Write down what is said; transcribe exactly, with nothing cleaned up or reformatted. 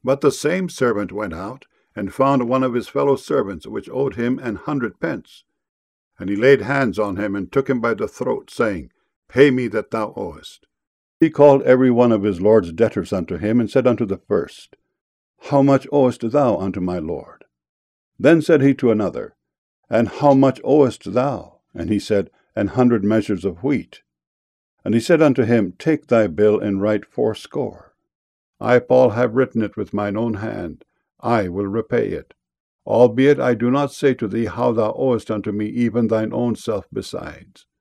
But the same servant went out, and found one of his fellow servants, which owed him an hundred pence. And he laid hands on him, and took him by the throat, saying, Pay me that thou owest. He called every one of his lord's debtors unto him, and said unto the first, How much owest thou unto my lord? Then said he to another, And how much owest thou? And he said, An hundred measures of wheat. And he said unto him, Take thy bill, and write fourscore. I, Paul, have written it with mine own hand. I will repay it. Albeit I do not say to thee how thou owest unto me even thine own self besides.